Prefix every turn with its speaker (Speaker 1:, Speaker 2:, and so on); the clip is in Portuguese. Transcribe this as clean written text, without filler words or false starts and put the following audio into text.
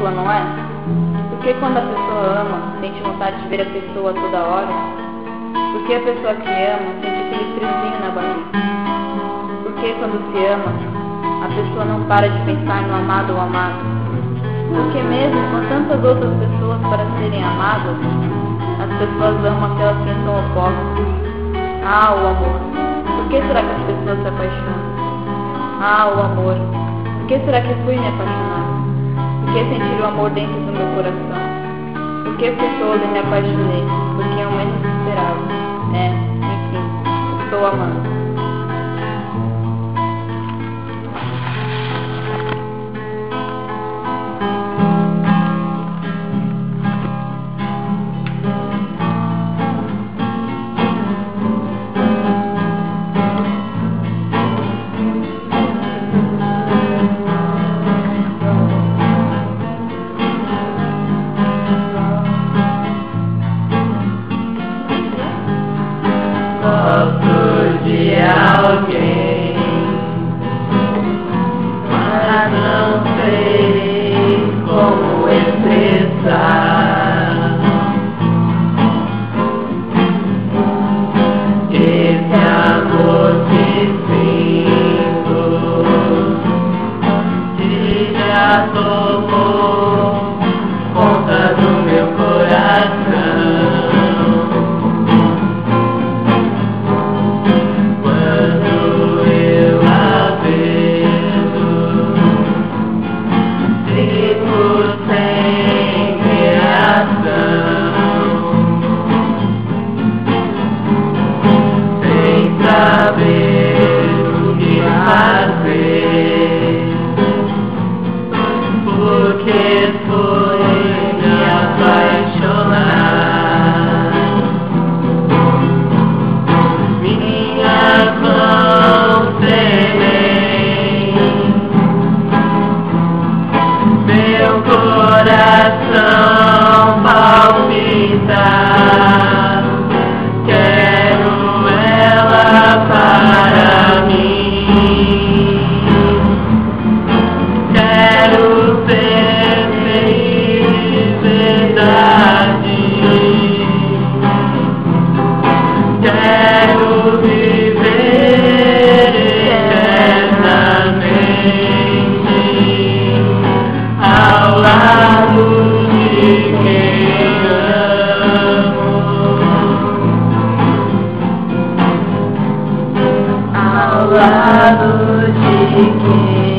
Speaker 1: ridícula, não é? Porque quando a pessoa ama, sente vontade de ver a pessoa toda hora? Porque a pessoa que ama sente aquele friozinho na barriga? Porque quando se ama, a pessoa não para de pensar no amado ou amado? Porque mesmo com tantas outras pessoas para serem amadas, as pessoas amam aquelas que são opostas. Ah, o amor. Por que será que as pessoas se apaixonam? Ah, o amor. Por que será que fui me apaixonar? Por que sentir o amor dentro do meu coração? Por que fui toda e me apaixonei? Porque eu menos esperava. Enfim, estou amando.
Speaker 2: Gosto de alguém, mas não sei como expressar esse amor que sinto, que já tomou conta do meu coração. Saber o que fazer, porque foi me apaixonar. Minhas mãos tremem, meu coração palpita. Para mim, quero ser feliz, verdade. Quero viver eternamente ao lado de quem amo. Ao lado de quem